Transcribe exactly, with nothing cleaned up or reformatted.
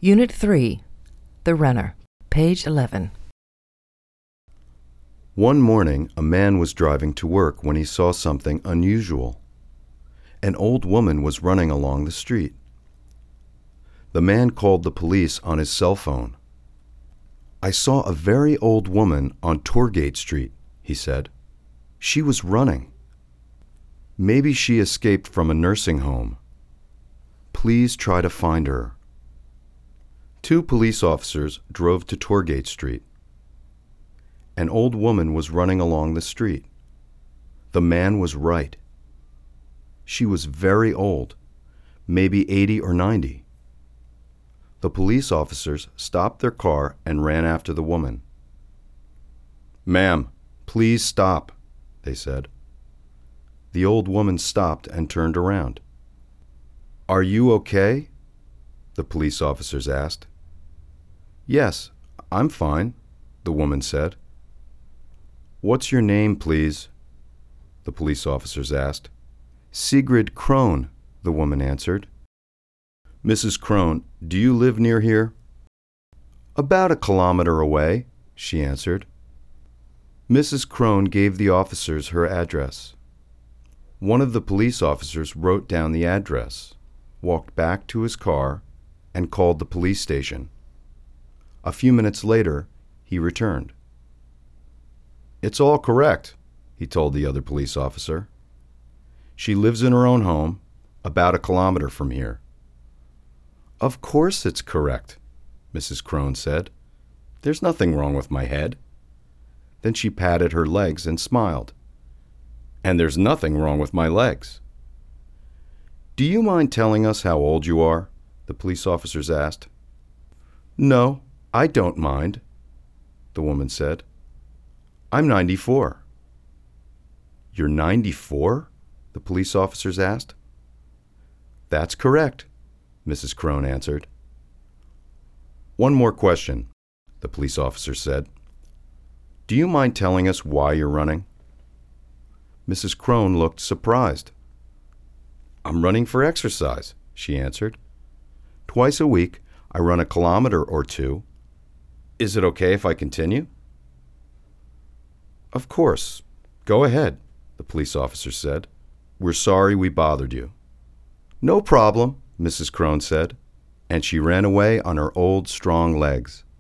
Unit three, The Runner, page eleven. One morning, a man was driving to work when he saw something unusual. An old woman was running along the street. The man called the police on his cell phone. "I saw a very old woman on Torgate Street," he said. "She was running. Maybe she escaped from a nursing home. Please try to find her." Two police officers drove to Torgate Street. An old woman was running along the street. The man was right. She was very old, maybe eighty or ninety. The police officers stopped their car and ran after the woman. "Ma'am, please stop," they said. The old woman stopped and turned around. "Are you okay?" the police officers asked. "Yes, I'm fine," the woman said. "What's your name, please?" the police officers asked. "Sigrid Krohn," the woman answered. "Missus Krohn, do you live near here?" "About a kilometer away," she answered. Missus Krohn gave the officers her address. One of the police officers wrote down the address, walked back to his car, and called the police station. A few minutes later, he returned. "It's all correct," he told the other police officer. "She lives in her own home, about a kilometer from here." "Of course it's correct," Missus Krohn said. "There's nothing wrong with my head." Then she patted her legs and smiled. "And there's nothing wrong with my legs." "Do you mind telling us how old you are?" the police officers asked. "No, I don't mind," the woman said. "I'm ninety-four." "You're ninety-four?" the police officers asked. "That's correct," Missus Krohn answered. "One more question," the police officer said. "Do you mind telling us why you're running?" Missus Krohn looked surprised. "I'm running for exercise," she answered. "Twice a week, I run a kilometer or two. Is it okay if I continue?" "Of course. Go ahead," the police officer said. "We're sorry we bothered you." "No problem," Missus Krohn said, and she ran away on her old, strong legs.